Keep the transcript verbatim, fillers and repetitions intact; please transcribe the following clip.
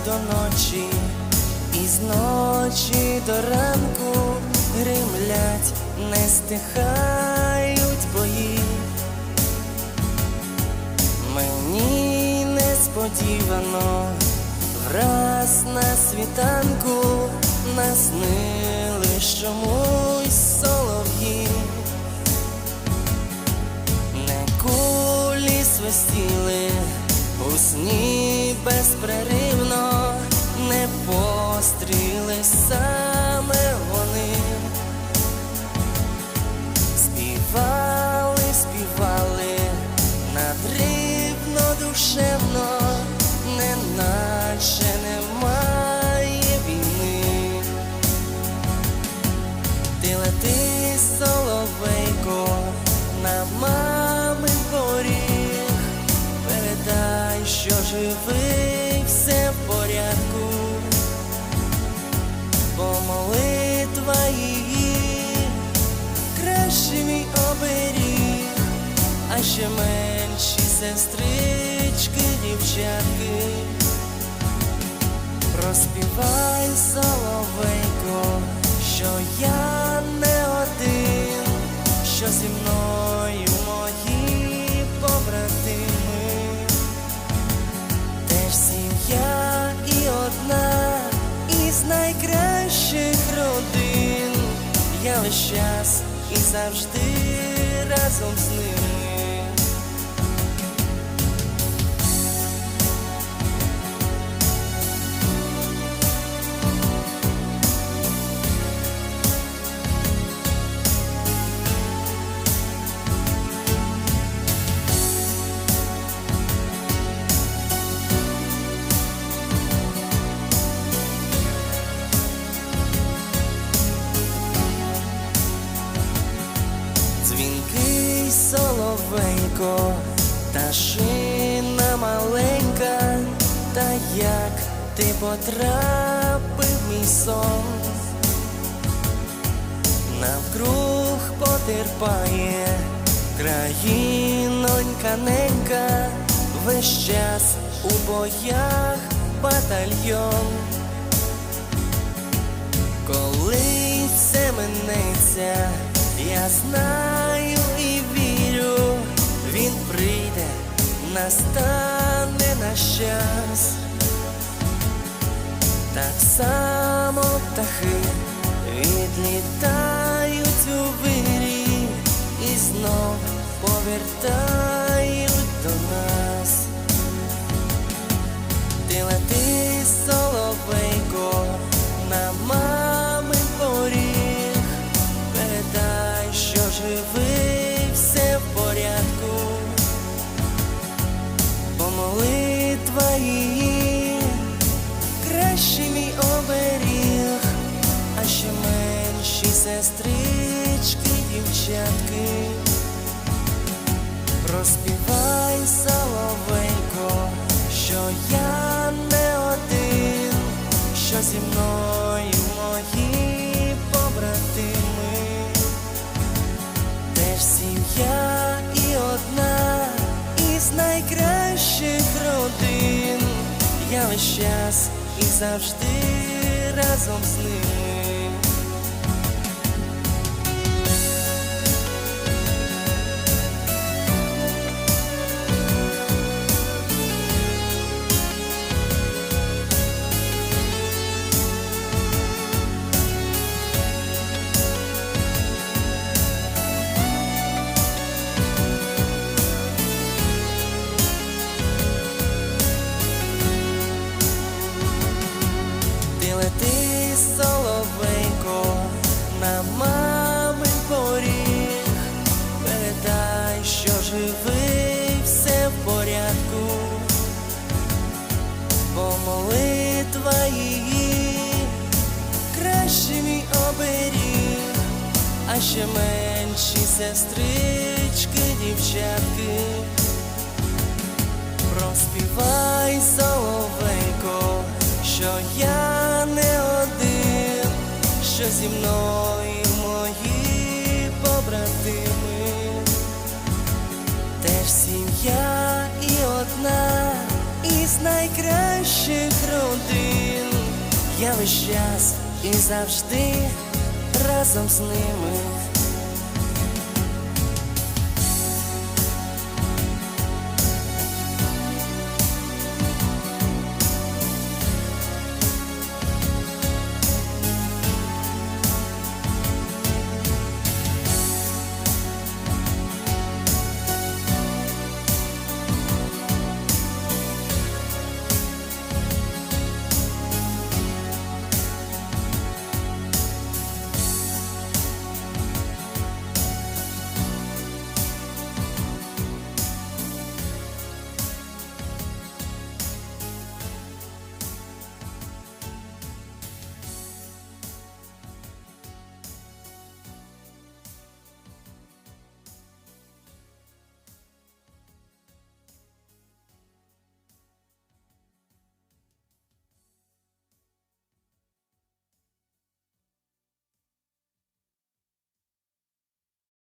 до ночі, і з ночі до ранку гримлять, не стихають бої. Мені несподівано враз на світанку наснились чомусь солов'ї. Не кулі свистіли у сні безперервно, не постріли саме вони. Співали, співали надривно, душевно, неначе немає війни. Ти лети, соловейко, на мамин поріг, передай, що живий, все в порядку, бо молитва її кращий мій оберіг, а ще менші сестрички, дівчатки. Проспівай, соловейко, що я не один, що зі мною мої побратими. Теж сім'я і одна із найкращих родин. Я весь час і завжди разом з ними. Дзвінкий соловейко, пташина маленька, та як ти потрапив в мій сон. Навкруг потерпає країнонька ненька, весь час у боях батальйон. Коли це минеться, я знаю і вірю, він прийде, настане наш час. Так само птахи відлітають у вирі і знов повертають до нас. Ти лети, соловейко, на мамин поріг, передай, що живий, все в порядку, бо молитва її кращий мій оберіг, а ще менші сестрички, дівчатки. Проспівай, соловейко, що я не один, що зі мною мої побратими. Теж сім'я і одна із найкращих родин. Я весь час і завжди разом з ними. Ти, соловейко, на мамин поріг, передай, що живий, все в порядку, бо молитва її кращий мій оберіг, а ще менші сестрички, дівчатки. Проспівай, соловейко, що я не один, що зі мною мої побратими. Теж сім'я і одна із найкращих найкращих родин. Я весь час і завжди разом з ними.